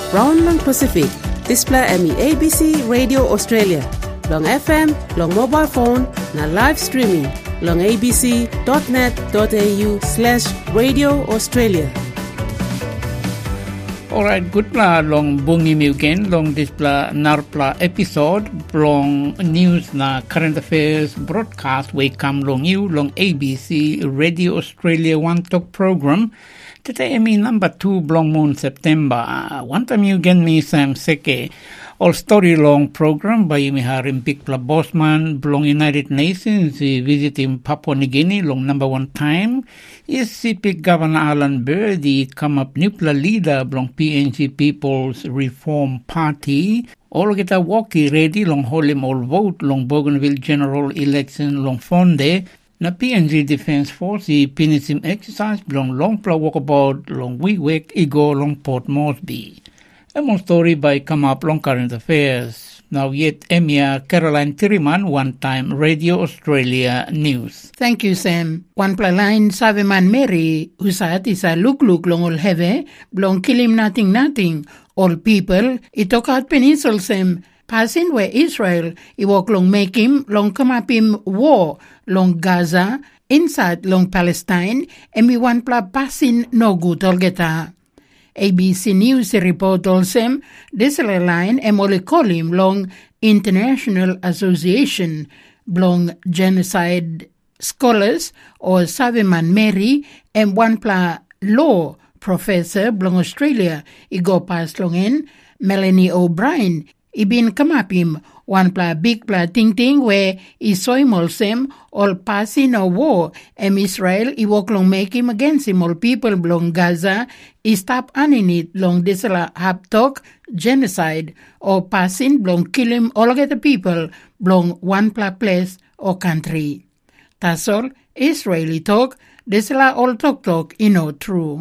Brown lang Pacific, display ABC Radio Australia. Long FM, long mobile phone, na live streaming, long abc.net.au/Radio Australia. Alright, good pla long bungi miuken long this pla narpla episode long news na current affairs broadcast we come long you long ABC Radio Australia One Talk program. Today number 2 blong moon September. One time you get me Sam Seke. All story long program by Miharim Pikpla Bosman blong United Nations visiting Papua New Guinea long number 1 time. Is CP Governor Alan Birdy come up nuclear leader blong PNG People's Reform Party. All get a walkie ready long holim all vote long Bougainville general election long Fonde. Na PNG Defence Force pinisim exercise long pla walkabout long Wewak Igo long Port Moresby. A more story by come up long current affairs. Now yet Emia Caroline Tiriman, one-time Radio Australia News. Thank you, Sam. One pla line Saveman Mary, usat isa look long all have, blong kilim nothing, all people, itokat peninsula Sam. Passing where Israel, iwok long make him, long come up him war, long Gaza, inside long Palestine, and we want pla passing no good all geta. ABC News report also, this line emoli call him long International Association, long Genocide Scholars, or Saveman Mary, and one pla law professor, blong Australia, igo pass long in, Melanie O'Brien, ibin kamapim one pla big pla ting where isoy molsem all passing a war Israel iwok long make him against him all people blong Gaza stop aninit long disala haptok genocide or passing blong kill him all get the people blong one pla place or country. Tasol Israeli talk disala all talk true.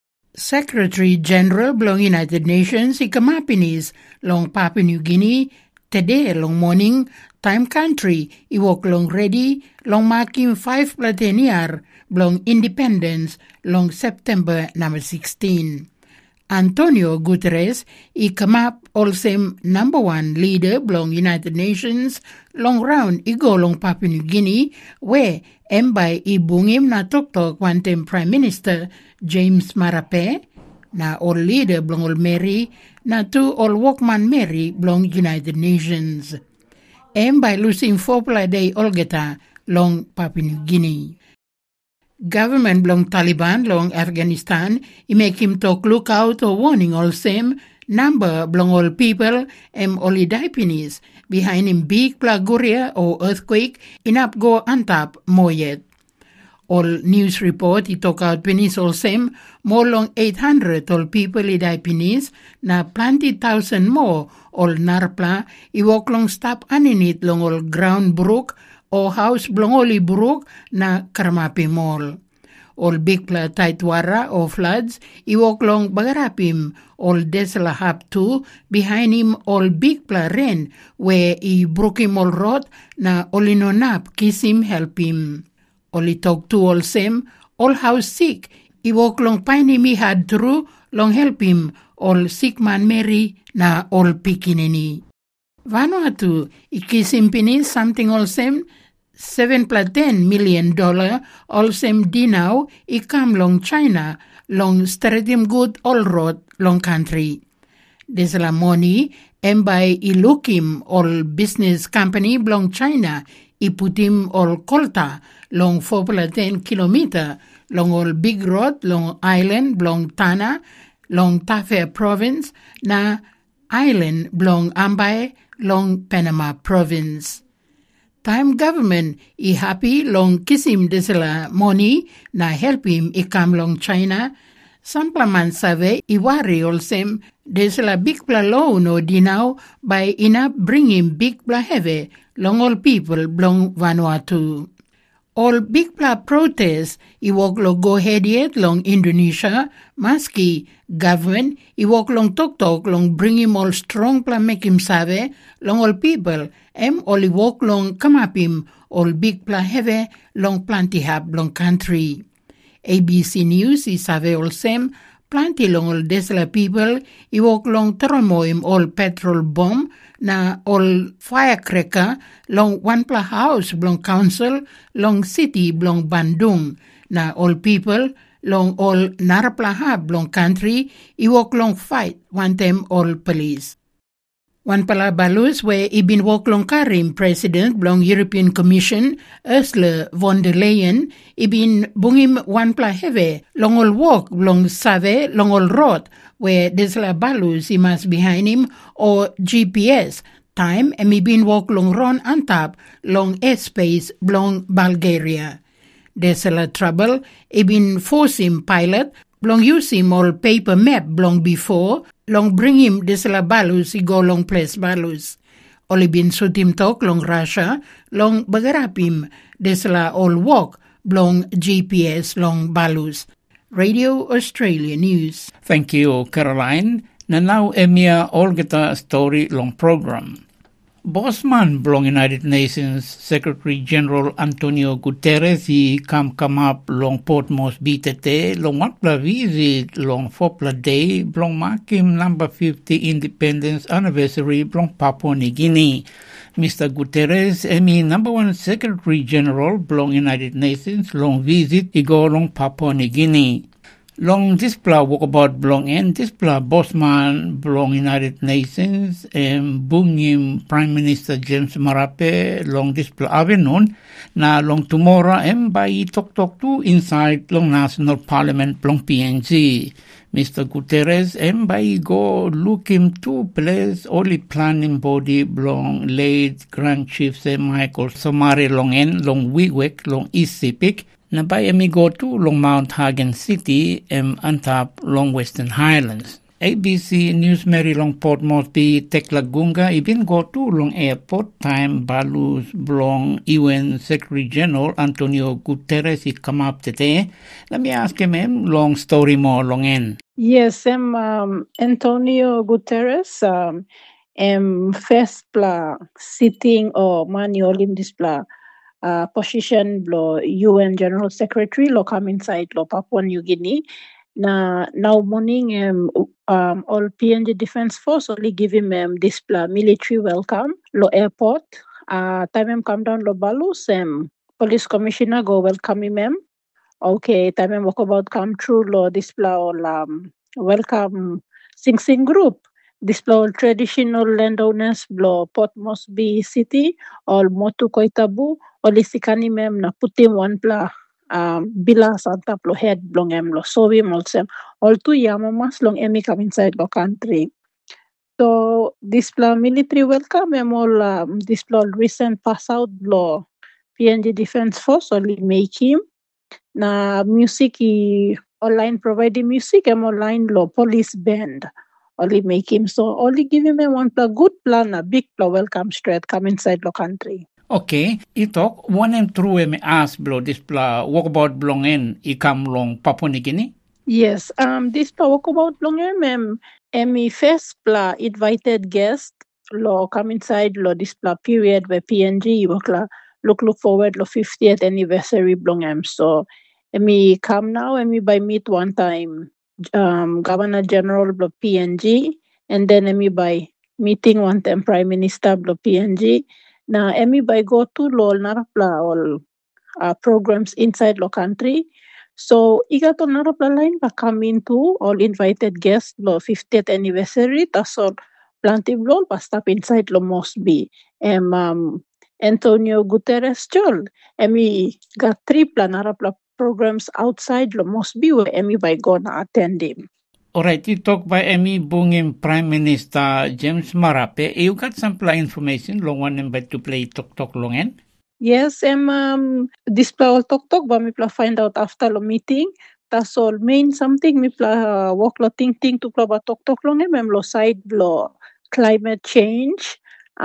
Secretary General blong United Nations ikamapinis long Papua New Guinea today long morning time country iwok long ready long marking 5 plateniar blong independence long September number 16. Antonio Guterres ikamap also number 1 leader blong United Nations long round igo long Papua New Guinea where by ibungim na tok one time Prime Minister James Marape na all leader blong all Mary na two all Walkman Mary blong United Nations. By losing 4 day all geta long Papua New Guinea. Government blong Taliban long Afghanistan I make him talk look out or warning all same number blong all people all Daipinis behind him big plaguria or earthquake inap go antap moyet. All news report talk out penis all same more long 800 all people Daipinis na plenty thousand more all narpla iwok long stop aninit long all ground brook or house blong oli brook na Karmapi Mall. All big pla taitwara or floods, iwok long bagarapim, all desala hap too, behind him all big pla rain, where he broke him all rot, na olino nap, kiss him, help him. Oli talk to all same, all house sick, iwok long pine him he had through, long help him, all sick man Mary, na all pikinini. Vanuatu, ikis him pinis, something all same, $7.10 million all same dinau ikam long China long stratum good all road long country. Desala money by ilukim all business company belong China iputim all kolta long 4.10 kilometer long all big road long island belong Tana long Tafe province na island belong Ambay long Panama province. Time government happy long kisim desala money na help him ikam long China. Samplaman save iwari olsem desala big pla loan o dinau by ina bring him big pla heavy long all people blong Vanuatu. All big pla protest iwok lo go head yet long Indonesia maski government iwok long tok long bring him all strong pla make him save long all people all iwok long kamapim all big pla heavy long planti hab long country. ABC News is save all sem plenty long all desla people iwok long teromoim all petrol bomb na all firecracker long one pla house blong council long city blong Bandung na all people long all naraplaha blong country iwok long fight one time all police. Wan pala balus we ibin wok long Karim President blong European Commission Ursula von der Leyen ibin bungim wan pla heve long all wok blong save long all road where desla balus imas behind him or GPS time and ibin wok long ron antap long airspace blong Bulgaria. Desla trouble ibin force him pilot blong use him all paper map blong before long bring him desla balus I go long place balus. Oli bin sutim tok long Russia long bagarapim desla all walk blong GPS long balus. Radio Australia News. Thank you, Caroline. Na now emia Olgeta story long program. Bossman blong United Nations Secretary General Antonio Guterres he come up long Port Moresby tete long watla visit long Fopla Day blong makim number 50 Independence Anniversary blong Papua New Guinea. Mr. Guterres emi number 1 Secretary General blong United Nations long visit igo long Papua New Guinea. Long displa walkabout blong en displa Bosman blong United Nations bungim Prime Minister James Marape long displa avenon na long tomorrow by talk to inside long National Parliament blong PNG. Mr. Guterres by go look him to place only planning body blong late Grand Chief Michael Somare long en long Wigwek long East Sepik na by go to long Mount Hagen City antap long Western Highlands. ABC News Mary long Port Moresby Tekla Gunga ibin go to long airport time balus blong UN Secretary General Antonio Guterres I come up today. Let me ask him long story more long en. Yes, Antonio Guterres first pla sitting or manual in this pla position lo UN General Secretary lo come inside lo Papua New Guinea. Now morning all PNG Defence Force only give him this pla military welcome lo airport. Time come down lo balus police commissioner go welcome him. Okay, time walk about come through lo display all welcome Sing Sing group. Display all traditional landowners blo Port Moresby City all Motu Koitabu all isikani mem na putim one pla bila santa plo head blong lo so we molsem all two yamamas long emi come inside the country. So display military welcome all display all recent pass out blo PNG Defence Force only make him. Na music online providing music online lo police band only make him so only give him one good plan a big welcome straight come inside the country. Okay, itok one and true me ask blo this pla walkabout blong en I come long Papua New Guinea. Yes, this pla walkabout blong emi first pla invited guest lo come inside lo this pla period where PNG wakla look forward lo 50th anniversary blong so emi come now emi by meet one time Governor General of PNG and then emi by meeting one time Prime Minister of PNG. Na emi by go to lo narapla all programs inside lo country. So iga to narapla line pa come into all invited guests lo 50th anniversary tasol planti blol pa stop inside lo Moresby. Antonio Guterres Chol emi got 3 narapla programs outside lo Moresby where emi by gonna attend him. Alright, you talk by Emi bungim Prime Minister James Marape. You got some information long one by to play talk long en? Yes, display all talk ba mi pla find out after lo meeting. Tas all main something mi pla walk lo ting to pla ba talk long en lo side lo climate change,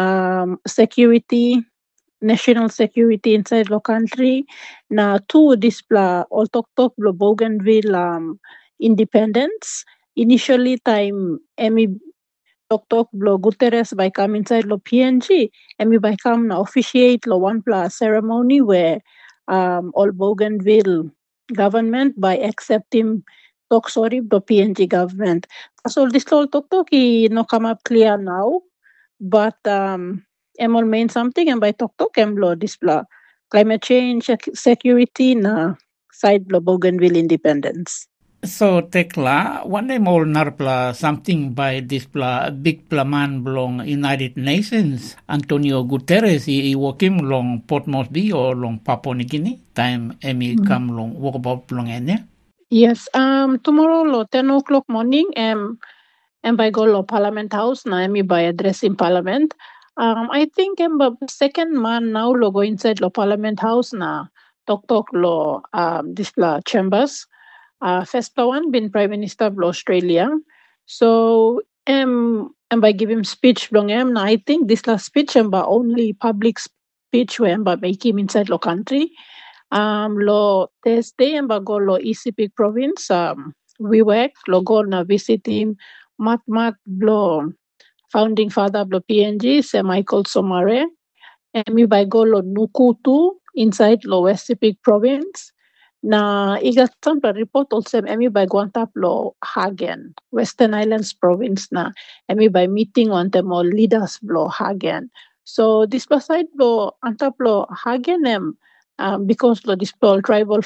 security, national security inside the country. Na 2 display all talk lo Bougainville independence. Initially time emi talk lo Guterres by come inside lo PNG emi by come na officiate lo one pla ceremony where all Bougainville government by accept him talk sorry the PNG government. So this all talk no come up clear now, but all mean something and by talk lo display climate change security na side lo Bougainville independence. So Tekla, one day more narpla something by this big plaman belong United Nations. Antonio Guterres he working long Port Moresby or long Papua New Guinea. Time come long walk about long enya. Yes, tomorrow lo 10 o'clock morning and by go lo Parliament House na by addressing Parliament. I think second man now lo go inside lo Parliament House na talk lo this chambers. First one been Prime Minister of Australia. So and by giving speech long na I think this last speech by only public speech where by make him inside lo country. Lo Thursday and go lo ECP province we work lo go na visit him Mat lo founding father of the PNG Sir Michael Somare and me by go lo Nukutu inside lo West Sepik province na iga sample report also emi by Guantap lo Hagen Western Islands province na emi by meeting on them all leaders lo Hagen. So this beside lo antap lo Hagen because lo dispel tribal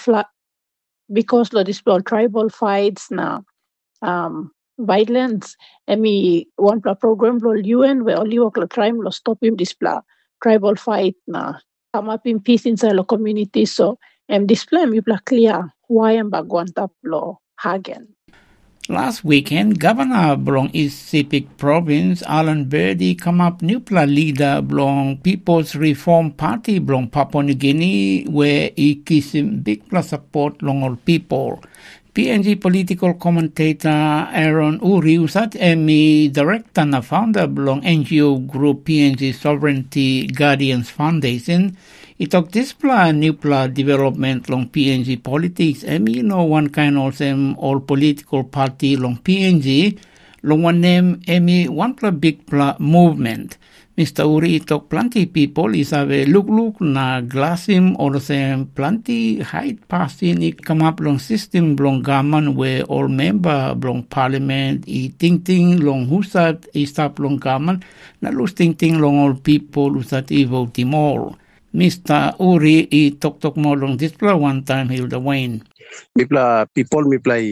fights na violence emi one program lo UN where only work lo try lo stop him display tribal fight na come up in peace inside the community. So display me clear why am Guantap lo Hagen. Last weekend, Governor belong East Sepik Province, Alan Birdie, come up new leader belong People's Reform Party belong Papua New Guinea, where he gives him big support long all people. PNG political commentator Aaron Uri, usat emi director na founder belong NGO group PNG Sovereignty Guardians Foundation. Itok this new development long PNG politics. Emi one kind of same all political party long PNG. Long one name emi one big movement. Mr. Uri itok plenty people is have a look na glassim or same plenty height passing it come up long system long government where all member long parliament ting long husat stop long government na lose ting long all people husat vote more. Mr. Uri he talk more long this one time Hilda Wayne. People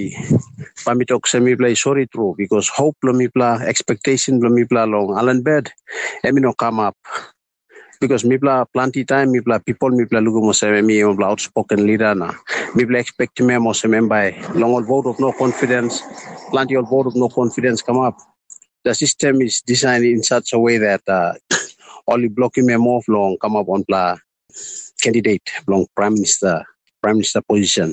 pamitok semi play sorry true because hope lo expectation lo long Alan Bird no come up because plenty time people lugu mo semi outspoken leader na expect me mo semi by long all vote of no confidence plenty of vote of no confidence come up. The system is designed in such a way that only blocking me more long come up on candidate long prime minister position.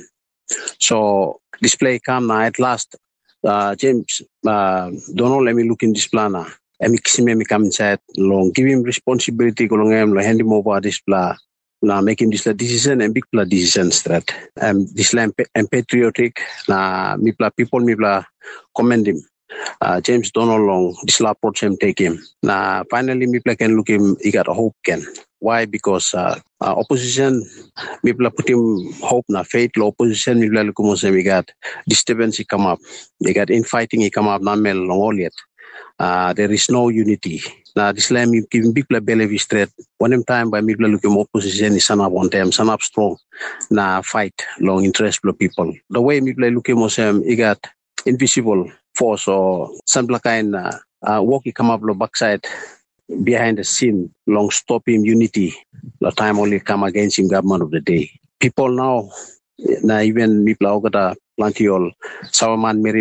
So display come now at last James Donald let me look in this plan now. Emi come inside long give him responsibility long lo hand him over this plan now making this decision and big decision strat this and patriotic na people commend him. James Donald long this approach him take him. Now finally can look him he got a hope can. Why? Because opposition people put him hope na faith lo opposition we got disturbance he come up. They got infighting he come up na mel long all yet. There is no unity. Now this time give big belly straight. One time by people looking opposition is son up one time, son up strong. Na fight long interest for people. The way people looking he got invisible force or some kind work he come up lo backside behind the scene long stop him unity. The time only come against him government of the day. People now even people got plenty all Sawaman Mary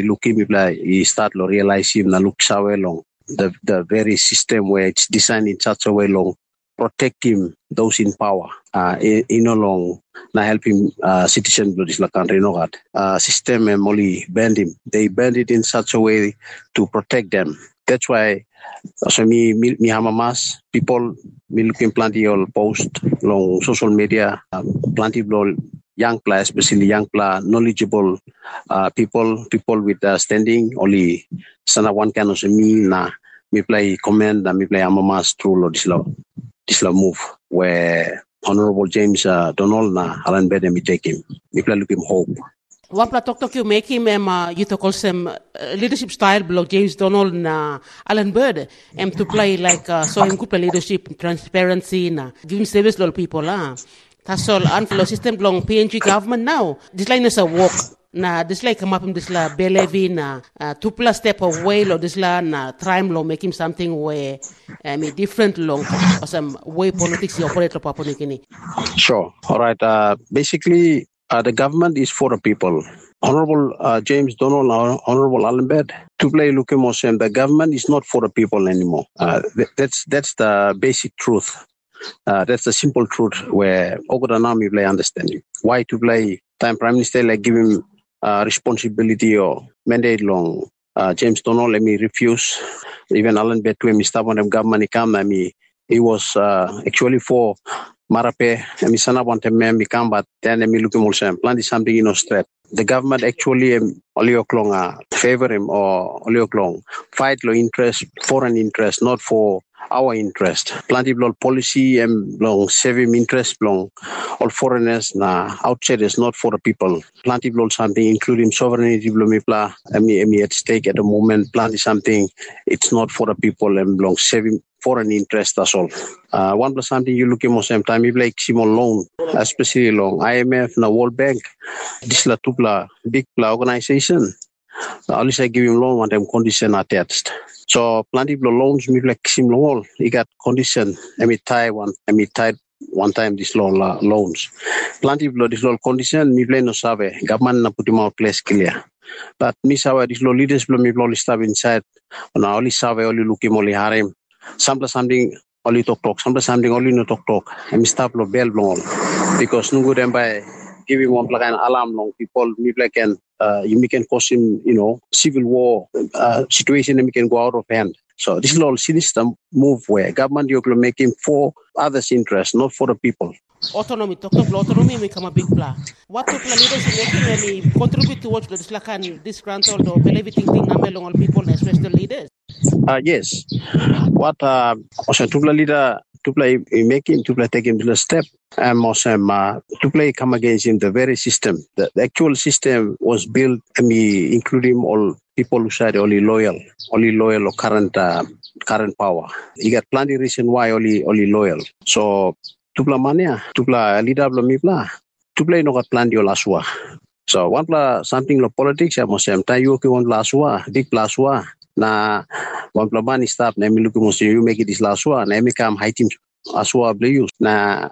he start to realize him na look sawe long the very system where it's designed in such a way long protect him those in power long na help him citizen of this country no got system only banned him. They banned it in such a way to protect them. That's why so me hamamas people looking plenty all post long social media plenty young players, especially young player, knowledgeable people with standing only sana one kind of me na me play comment and me play hamamas through this move where Honorable James Donald na Alan Bird me take him. Me play look him hope. Wapla tok you make him you to call some leadership style block James Donald na Alan Bird to play like so him good leadership transparency na giving service to people that's all unfollow system long PNG government now this line is a walk na this like come up in this la belevi na 2+ step away lo this la na try lo make him something where different long or some way politics operate lo paponi kini. Sure. All right. Basically, the government is for the people. Honorable James Donald, Honorable Alan Bird, to play Lukemosem, the government is not for the people anymore. That's the basic truth. That's the simple truth where Ogodanami play understanding. Why to play time Prime Minister like give him responsibility or mandate long. James Donald let me refuse. Even Alan Bird to him stop on the government come he was actually for Marape, Misana want a man become, but then looking also plan something in Australia. The government actually Olioklong favor him or Olioklong fight low interest, foreign interest, not for our interest. Plenty of policy and long saving interest long all foreigners outsiders not for the people. Plenty of something including sovereignty blomipla at stake at the moment. Plenty something it's not for the people and long saving foreign interest, that's all. One plus something you look at most same time, you like small loan, especially long IMF, na World Bank, this la tupla big organization. At least I give him loan one time condition attached. So plenty of loans, me like sim loan, he got condition. Tie one time this loans. Plenty of this loan condition, me play no save. Government na put him out place clear. But me saw this low leaders me only stab inside. Na only save only look him only harem. Something only talk, something only no talk. And stop lo bell long because no good and by giving one like an alarm long people me like and you can cause him, civil war situation and can go out of hand. So this is all sinister move where government you can make him for others' interest, not for the people. Autonomy, autonomy become a big plan. What to plan leaders making contribute towards this like this grant or everything along all people, especially leaders. Yes. What also to leader to play making to play taking the step and to play come against in the very system. The actual system was built including all people who said only loyal or current power. You got plenty of reason why only loyal. So to play mania, to play leader to play no got plan your laswa. So one play something like politics I must say you want laswa, big laswa. Na one plan is stop na look you make it this last one na come high team aswa blue na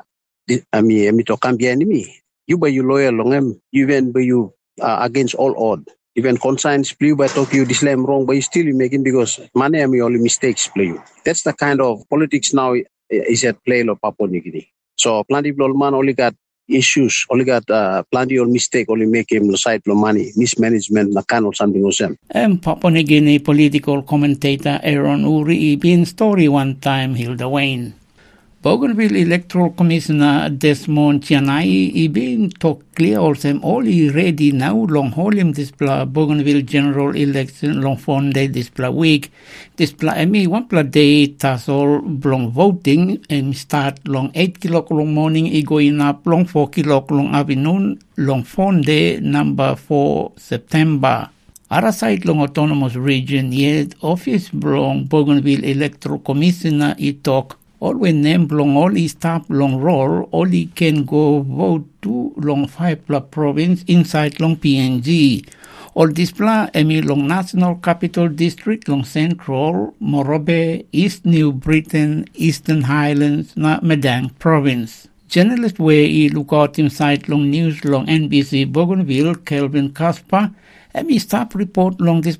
to come be enemy you by you loyal long even by you against all odd even conscience play by talk you this lamb wrong but you still you making because money only mistakes play you. That's the kind of politics now is at play lo Papua New Guinea. So plenty of man only got issues, only got plenty of mistake, only make him side of money, mismanagement, na kind of something or something. Papua New Guinea political commentator Aaron Uri been story one time Hilda Wayne. Bougainville Electoral Commissioner Desmond Chianai been talk clear also all ready now long holium display Bougainville general election long Fonday display week display one pla day tasol long voting start long 8 o'clock long morning going up long 4 o'clock long afternoon long Fonday number 4 September. Other side long autonomous region yet office long Bougainville Electoral Commissioner talk all when name long all staff long roll all he can go vote to long 5 province inside long PNG. All this plan long National Capital District long Central, Morobe, East New Britain, Eastern Highlands, na Medang Province. Journalist way look out inside long news long NBC Bougainville, Kelvin Kasper, staff report long this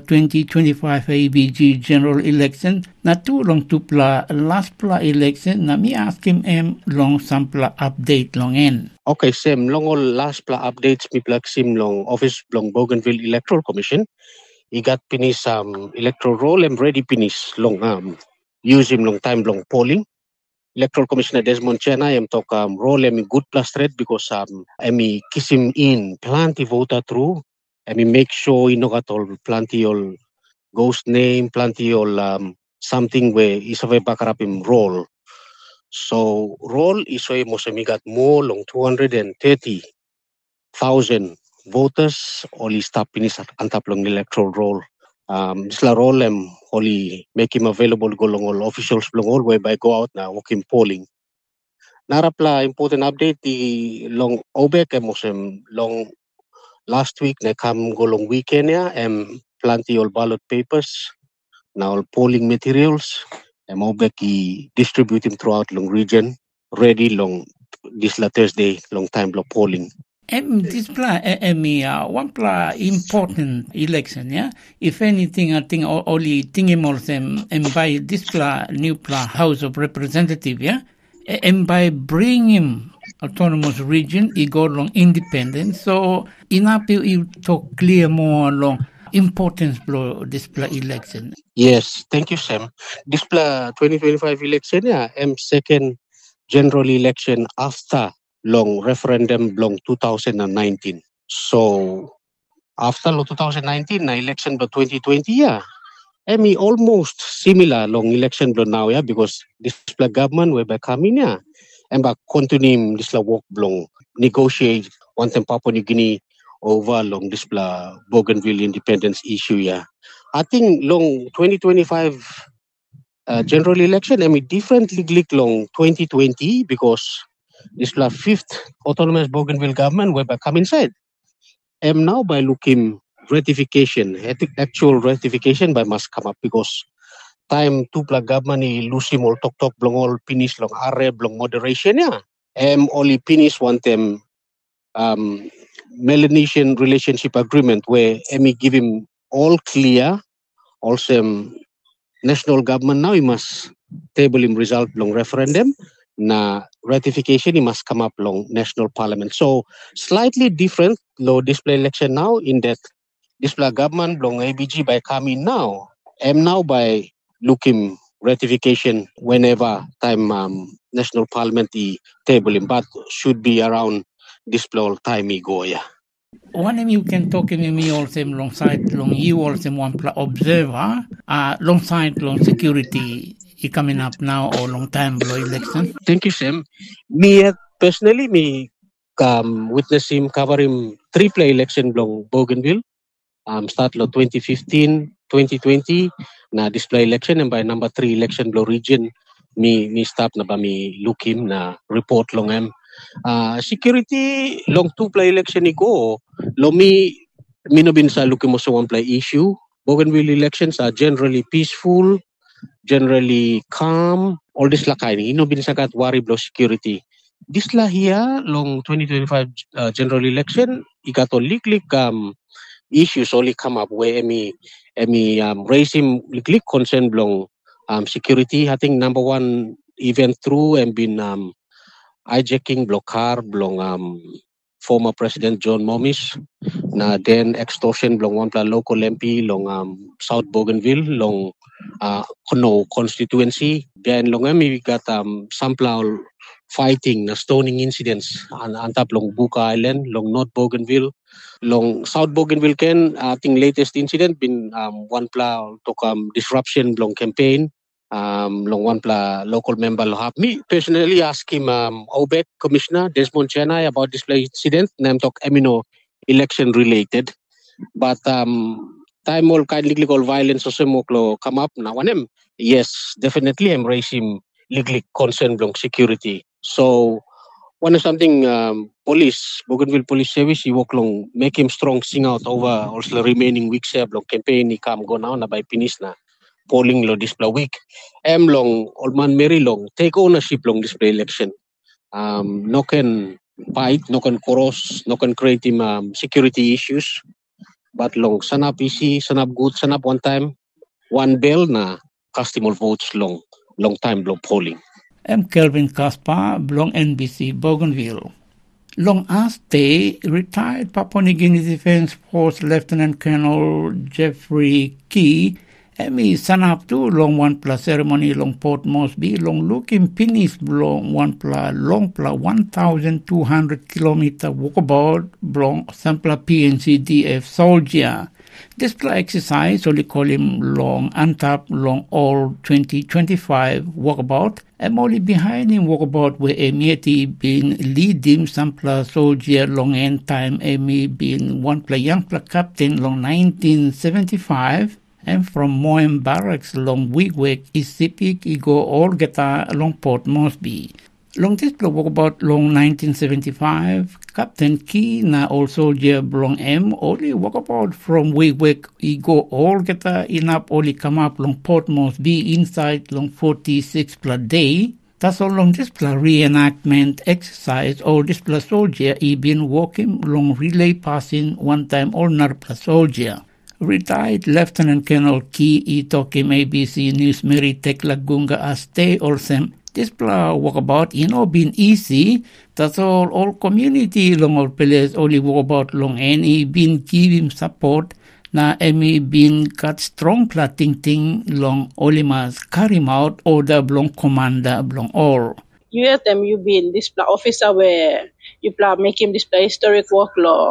2025 ABG general election na two long two last election na me ask him long some update long en. Okay, Sam, long all last updates me sim long office long Bougainville Electoral Commission. He got finish electoral roll and ready finish long use him long time long polling. Electoral Commissioner Desmond Chianai talk roll good plus thread because kiss him in plenty voter through. Make sure you know got all plenty all ghost name, plenty all something where is a back up him roll. So roll is why most got more long 230,000 voters only stop pinis antap long electoral roll. Disla roll only make him available go long all officials long all whereby go out na walk him polling. Narapla important update di long obek long last week na come go long weekend ya plenty all ballot papers now all polling materials obek distribute him throughout long region ready long this Thursday long time long polling. This one important election, yeah. If anything, I think only thinking more them and by this new House of Representative, yeah, and by bringing autonomous region, it go along independent. So enough you talk clear more along importance of this election. Yes, thank you, Sam. This 2025 election, yeah, second general election after long referendum long 2019. So after 2019 na election by 2020 yeah almost similar long election by now yeah because this government will be coming yeah and back continue this work long negotiate one time Papua New Guinea over long this Bougainville independence issue yeah. I think long 2025 general election different league long 2020 because this fifth autonomous Bougainville government will come inside. Now by looking ratification, actual ratification by must come up because time to government ni lusi mol tok blong all finish long are blong moderation ya. Only finish one them Melanesian relationship agreement where give him all clear. Also national government now he must table him result long referendum. Na ratification he must come up long national parliament. So slightly different low display election now in that display government long ABG by coming now. Now by looking ratification whenever time national parliament the table him, but should be around display time go yeah. One of you can talk to me also alongside long you also one observer alongside long security coming up now or long time below election. Thank you, Sam. Me personally me witness him cover him 3 election long Bougainville. Start lo 2015, 2020 na display election and by number 3 election below region me stop na ba me look him na report long security long 2 election go lo me no bin sa looking mo sa 1 issue. Bougainville elections are generally peaceful, generally calm, all this lakay no bin sakat worry blow security. This here long 2025 general election ikato liklik issues only come up where raise him liklik concern blong security. I think number 1 event through and been hijacking block car blong former President John Momis na then extortion blong 1 local MP long South Bougainville long Kono constituency. Then long we got sample fighting na stoning incidents antap long Buka Island long North Bougainville long South Bougainville ken I think latest incident been 1 to disruption long campaign long 1 local member have me personally ask him OBEC Commissioner Desmond Chenai about this incident name talk amino election related but time all kind legal violence or semoklo come up now one yes definitely I'm raising legal concern long security. So one something police Bougainville Police Service he work long make him strong sing out over also the remaining weeks long campaign he come go now na by finish na polling lo display week long Oldman Mary long take ownership long display election no can fight no can cross no can create him security issues but long sanap easy sanap good sanap one time 1 bell na customer votes long time long polling. I'm Kelvin Caspar, belong NBC Bougainville. Long as they retired Papua New Guinea Defense Force Lieutenant Colonel Jeffrey Key, Emi sanap tu long 1 ceremony long Port Moresby, long looking finish long 1 long 1,200 kilometer walkabout long sampla PNCDF soldier. This exercise only call him long Antap long all 2025 walkabout. I'm only behind him walkabout where Emieti been leading some soldier long end time. Emi been one play young captain long 1975. And from Moem Barracks long Wigwig Isipik Igo all geta long Port Moresby. Long this walkabout long 1975, Captain Key na also soldier long M only walkabout from Wigwig Igo all geta inap only come up long Port Moresby inside long 46 per day. That's all long this reenactment exercise or this soldier he been walking long relay passing one time all another soldier. Retired Lieutenant Colonel Key e tokim ABC News Mary Tekla Gunga Aste Olsem. This walkabout, been easy. That's all community long all players only walkabout long any been giving support. Na emi been got strong ting long olimas carry him out order long commander long all. You at them you been this officer where you make him display historic work law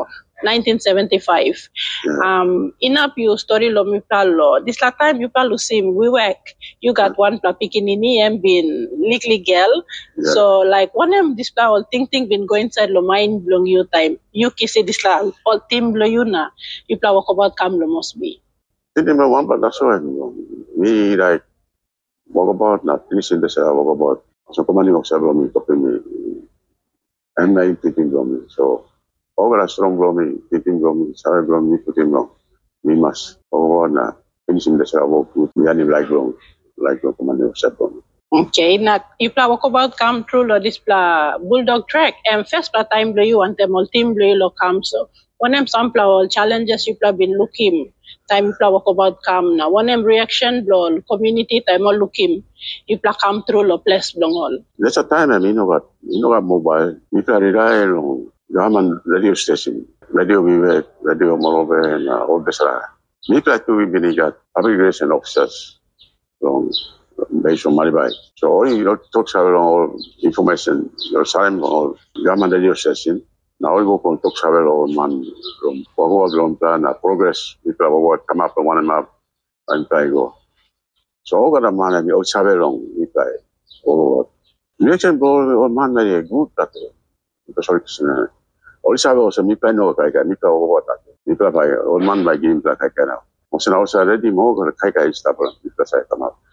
1975. Inap you story lo mi law. This la time you lo sim we work. You got one pikinini and been legally girl. Yeah. So like one of this all thing been go inside lo mind blowing you time. You kiss this la all team blow you na. You walk about come lo must be. Hindi mo one but that's why me like walk about na finishing this walk about. So commanding officer blow me talking me. I'm not thinking blow me. So over strong blow me, thinking blow me, sorry blow me, putting blow. Me must over na finishing this walk with me and like blow commanding officer blow me. Okay, now you walk about come through lo this bulldog track and first time blow you want them all team blow lo come so one them some all challenges you been looking time you walk about come now one them reaction blow community time all looking you come through lo place blow all. There's a time I mean what mobile you can rely on government radio station radio Vivek radio Morove and all this me try to be got aggregation officers from based on Maribai. So all you talk about all information, your time or government radio station. Now we go from talk about all man from forward long plan progress. People about come up one map and try go. So all the man and you travel long. We try over. Reaction ball or man very good that because all travel also me plan no kai me plan over that. Me plan by all man by game like I can now. Also ready more kai kai stuff because I come up.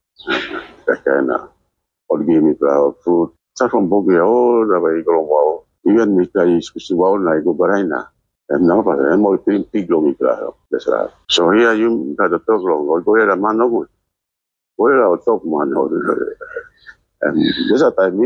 Kaya all game fruit. Start from Bogia all the way go wow. Even me play special wow na go baray na. And now but I'm more pig long that's right. So here you got the talk long or go here a man no good. Go here I'll talk man and this at time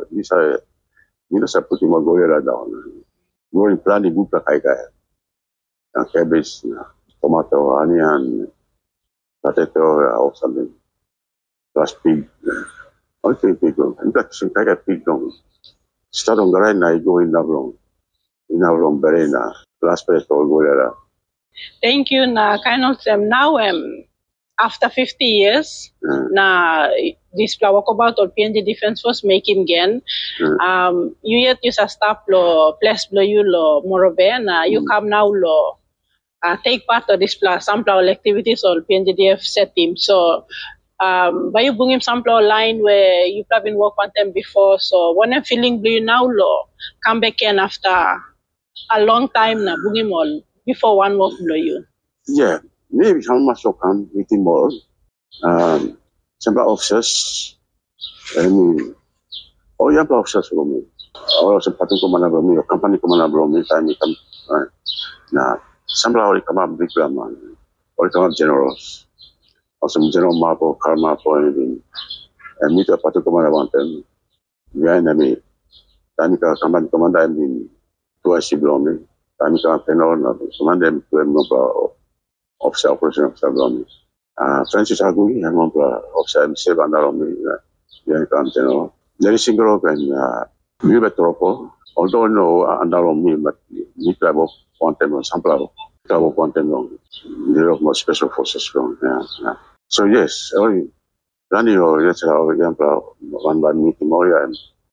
sa put him go here down. Go in plan the good kai and cabbage tomato onion potato or something. Plus pig. Okay, pig long. In fact, some kind of pig long. Start on the right now, go in Navron. In Navron, Berena. Last place all go there. Thank you, na kind of them now. After 50 years, na this walk about or PNG Defense Force make him again. You yet use a stop lo place blow you lo Morove na you come now lo take part of this some activities or PNGDF set team. So. But you bring him sample line where you probably work on them before, so when I'm feeling blue now, come back in after a long time now, bring him all before one work blow you. Yeah, maybe how much will come with him all. Some officers, all your officers will me. Also, Patu Commander will me, or company commander will me, time he come. Now, some will come up big man, or come up generals. Also, General Mapo, Karma point, and meet a particular commander want them. Behind me, Tamika command commander, I mean, to a ship on me. Tamika Penor, command them to a number of officer operation of Sablomi. Francis Agui, a number of officer, 7 on me, behind General. There is single and Vivetropo, although no under on me, but me travel one time on some travel one time long. There are more special forces long, yeah. So yes, running or let's have one by meeting more and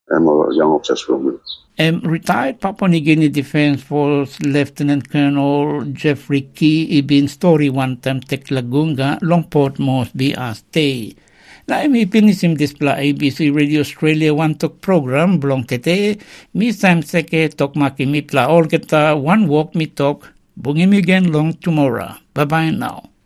young officers from me. Retired Papua New Guinea Defence Force Lieutenant Colonel Jeffrey Key ibin story one time tek Lagunga long Port Moresby as stay. Na imi pinisim displa ABC Radio Australia one talk program blong tete mi sam seke tok maki mi pla all geta one walk mi talk bungim again long tomorrow. Bye bye now.